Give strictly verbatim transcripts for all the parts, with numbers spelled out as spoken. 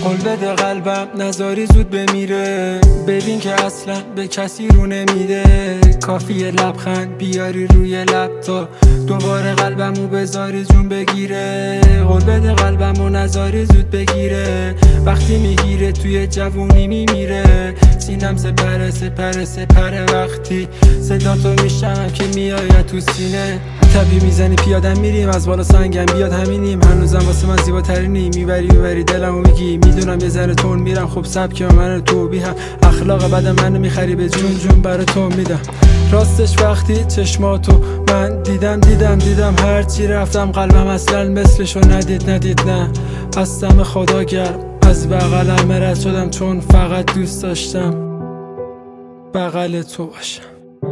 قول بده قلبم نذاری زود بمیره، ببین که اصلا به کسی رو نمیده. کافیه لبخند بیاری روی لب تا دوباره قلبمو بذاری جون بگیره. قول بده قلبمو نذاری زود بگیره، وقتی میگیره توی جوونی میمیره. سینم سپره سپره سپره وقتی صدا تو میشنم که میآید تو سینه. تبی میزنی پیادم میریم از بالا سنگم بیاد همینیم. هنوزم واسه من زیباترینی، میبری میبری دلمو میگی. میدونم یه ذره تون میرم خب سبک من تو بی هم اخلاق بدم منو میخری به جون جون برای تو میدم. راستش وقتی چشماتو من دیدم دیدم دیدم هرچی رفتم قلبم اصلا مثلشو ندید ندید نه. از دم خدا گرم از بغلم رد شدم چون فقط دوست داشتم بغل تو باشم.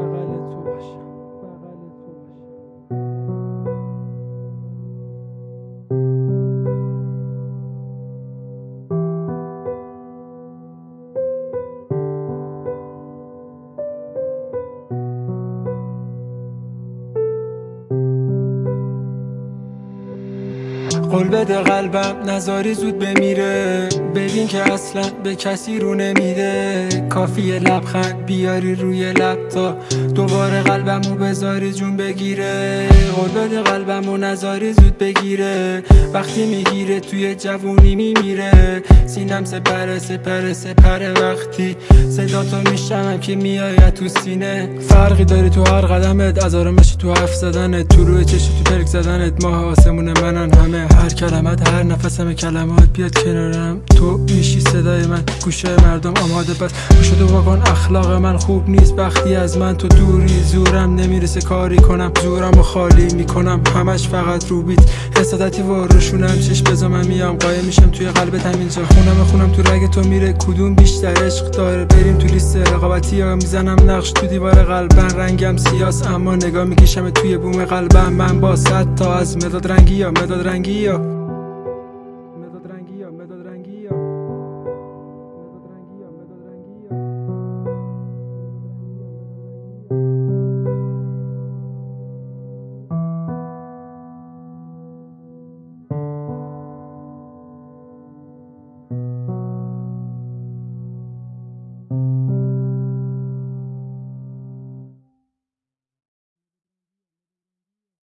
قول بده قلبم نذاری زود بمیره، ببین که اصلا به کسی رو نمیده. کافیه لبخند بیاری روی لب تا دوباره قلبمو بذاری جون بگیره. قول بده قلبمو نذاری زود بگیره، وقتی میگیره توی جوونی میمیره. سینم سپره سپره سپره وقتی صدا تو میشنم که میآید تو سینه. فرقی داری تو هر قدمت، از آرامش تو حرف زدنت، تو روی چشم تو پلک زدنت. ماه آسمون منن همه، هر کلمت هر نفسم کلمات بیاد کنارم. تو میشی صدای من، گوشه مردم آماده بس گوشتو بکن. اخلاق من خوب نیست وقتی از من تو دوری. زورم نمیرسه کاری کنم، زورم و خالی میکنم همش فقط رو بیت. حسادتی و روشونم چشم بزا من میام قایم میشم توی قلبت همینجا. خونم خونم تو رگ تو میره کدوم بیشتر عشق داره. بریم تو لیست رقابتی یا میزنم نقش تو دیوار قلبم. رنگم سیاس اما نگاه میکشم توی بوم قلبم. من با صد تا از مداد رنگی یا مداد رنگی یا